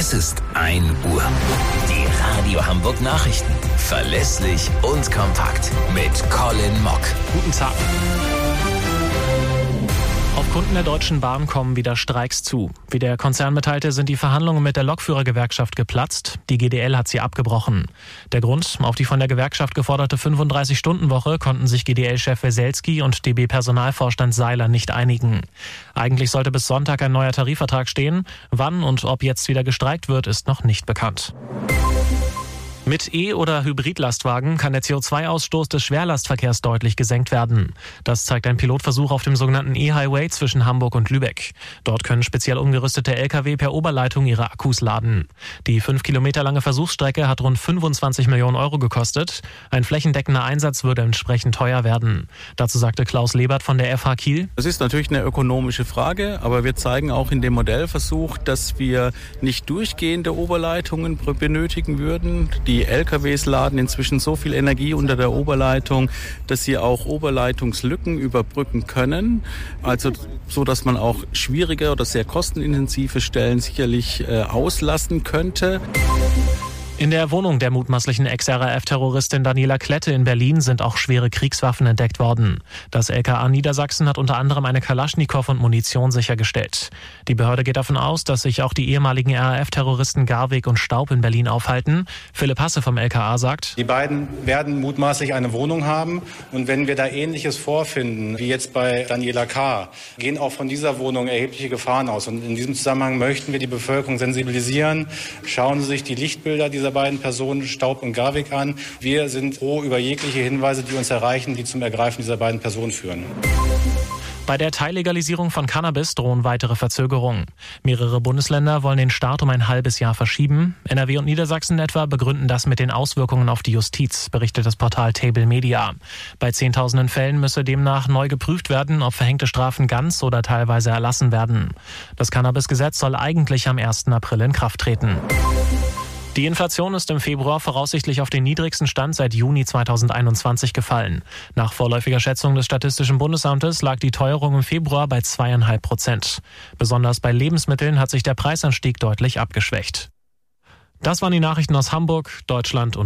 Es ist 1 Uhr. Die Radio Hamburg Nachrichten. Verlässlich und kompakt. Mit Colin Mock. Guten Tag. Auf Kunden der Deutschen Bahn kommen wieder Streiks zu. Wie der Konzern mitteilte, sind die Verhandlungen mit der Lokführergewerkschaft geplatzt. Die GDL hat sie abgebrochen. Der Grund: auf die von der Gewerkschaft geforderte 35-Stunden-Woche konnten sich GDL-Chef Weselski und DB-Personalvorstand Seiler nicht einigen. Eigentlich sollte bis Sonntag ein neuer Tarifvertrag stehen. Wann und ob jetzt wieder gestreikt wird, ist noch nicht bekannt. Mit E- oder Hybridlastwagen kann der CO2-Ausstoß des Schwerlastverkehrs deutlich gesenkt werden. Das zeigt ein Pilotversuch auf dem sogenannten E-Highway zwischen Hamburg und Lübeck. Dort können speziell umgerüstete Lkw per Oberleitung ihre Akkus laden. Die 5 Kilometer lange Versuchsstrecke hat rund 25 Millionen Euro gekostet. Ein flächendeckender Einsatz würde entsprechend teuer werden. Dazu sagte Klaus Lebert von der FH Kiel: Das ist natürlich eine ökonomische Frage, aber wir zeigen auch in dem Modellversuch, dass wir nicht durchgehende Oberleitungen benötigen würden. Die LKWs laden inzwischen so viel Energie unter der Oberleitung, dass sie auch Oberleitungslücken überbrücken können. Also so, dass man auch schwierige oder sehr kostenintensive Stellen sicherlich auslasten könnte. In der Wohnung der mutmaßlichen Ex-RAF-Terroristin Daniela Klette in Berlin sind auch schwere Kriegswaffen entdeckt worden. Das LKA Niedersachsen hat unter anderem eine Kalaschnikow und Munition sichergestellt. Die Behörde geht davon aus, dass sich auch die ehemaligen RAF-Terroristen Garweg und Staub in Berlin aufhalten. Philipp Hasse vom LKA sagt: Die beiden werden mutmaßlich eine Wohnung haben. Und wenn wir da Ähnliches vorfinden, wie jetzt bei Daniela K., gehen auch von dieser Wohnung erhebliche Gefahren aus. Und in diesem Zusammenhang möchten wir die Bevölkerung sensibilisieren. Schauen Sie sich die Lichtbilder dieser beiden Personen, Staub und Garweg, an. Wir sind froh über jegliche Hinweise, die uns erreichen, die zum Ergreifen dieser beiden Personen führen. Bei der Teillegalisierung von Cannabis drohen weitere Verzögerungen. Mehrere Bundesländer wollen den Start um ein halbes Jahr verschieben. NRW und Niedersachsen etwa begründen das mit den Auswirkungen auf die Justiz, berichtet das Portal Table Media. Bei Zehntausenden Fällen müsse demnach neu geprüft werden, ob verhängte Strafen ganz oder teilweise erlassen werden. Das Cannabisgesetz soll eigentlich am 1. April in Kraft treten. Die Inflation ist im Februar voraussichtlich auf den niedrigsten Stand seit Juni 2021 gefallen. Nach vorläufiger Schätzung des Statistischen Bundesamtes lag die Teuerung im Februar bei 2,5%. Besonders bei Lebensmitteln hat sich der Preisanstieg deutlich abgeschwächt. Das waren die Nachrichten aus Hamburg, Deutschland und